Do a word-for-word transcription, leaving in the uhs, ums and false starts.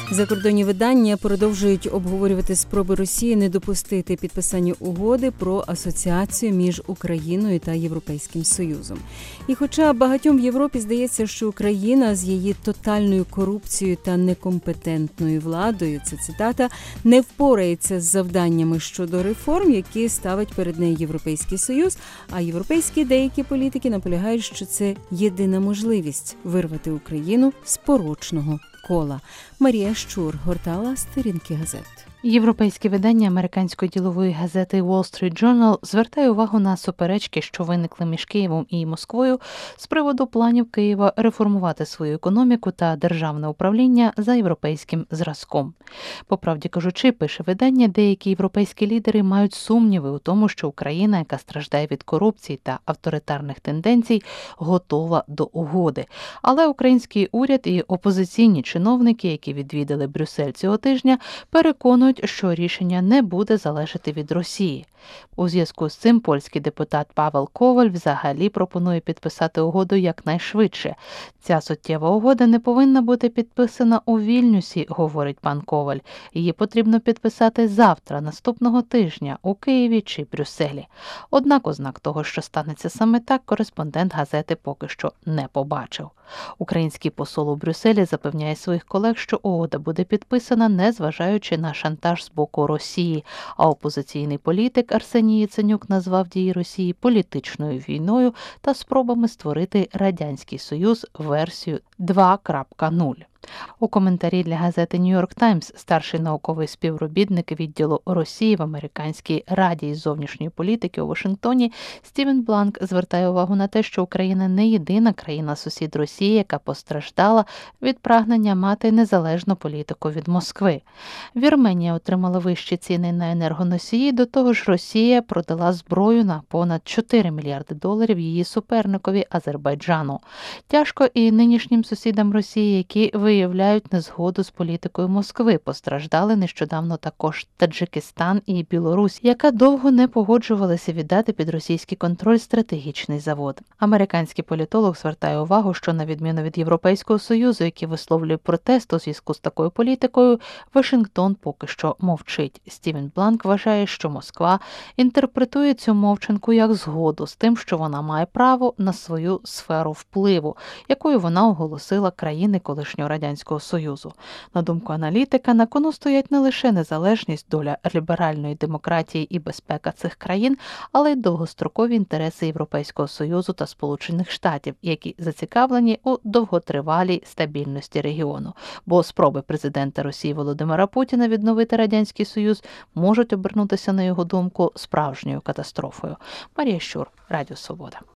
Закордонні видання продовжують обговорювати спроби Росії не допустити підписання угоди про асоціацію між Україною та Європейським Союзом. І хоча багатьом в Європі здається, що Україна з її тотальною корупцією та некомпетентною владою, це цитата, не впорається з завданнями щодо реформ, які ставить перед нею Європейський Союз, а європейські деякі політики наполягають, що це єдина можливість вирвати Україну з порочного кола. Марія Щур гортала сторінки газет. Європейське видання американської ділової газети Wall Street Journal звертає увагу на суперечки, що виникли між Києвом і Москвою з приводу планів Києва реформувати свою економіку та державне управління за європейським зразком. По правді кажучи, пише видання, деякі європейські лідери мають сумніви у тому, що Україна, яка страждає від корупції та авторитарних тенденцій, готова до угоди. Але український уряд і опозиційні чиновники, які відвідали Брюссель цього тижня, переконують, що рішення не буде залежати від Росії. У зв'язку з цим польський депутат Павел Коваль взагалі пропонує підписати угоду якнайшвидше. Ця суттєва угода не повинна бути підписана у Вільнюсі, говорить пан Коваль. Її потрібно підписати завтра, наступного тижня, у Києві чи Брюсселі. Однак ознак того, що станеться саме так, кореспондент газети поки що не побачив. Український посол у Брюсселі запевняє своїх колег, що угода буде підписана, незважаючи на шантаж з боку Росії, а опозиційний політик Арсеній Яценюк назвав дії Росії політичною війною та спробами створити Радянський Союз версію два крапка нуль. У коментарі для газети New York Times старший науковий співробітник відділу Росії в Американській раді із зовнішньої політики у Вашингтоні Стівен Бланк звертає увагу на те, що Україна не єдина країна-сусід Росії, яка постраждала від прагнення мати незалежну політику від Москви. Вірменія отримала вищі ціни на енергоносії, до того ж Росія продала зброю на понад чотири мільярди доларів її суперникові Азербайджану. Тяжко і нинішнім сусідам Росії, які виявляють незгоду з політикою Москви. Постраждали нещодавно також Таджикистан і Білорусь, яка довго не погоджувалася віддати під російський контроль стратегічний завод. Американський політолог звертає увагу, що на відміну від Європейського Союзу, який висловлює протест у зв'язку з такою політикою, Вашингтон поки що мовчить. Стівен Бланк вважає, що Москва інтерпретує цю мовчанку як згоду з тим, що вона має право на свою сферу впливу, якою вона оголосила країни колишнього Радянського Союзу. На думку аналітика, на кону стоять не лише незалежність, доля ліберальної демократії і безпека цих країн, але й довгострокові інтереси Європейського Союзу та Сполучених Штатів, які зацікавлені у довготривалій стабільності регіону. Бо спроби президента Росії Володимира Путіна відновити Радянський Союз можуть обернутися, на його думку, справжньою катастрофою. Марія Щур, Радіо Свобода.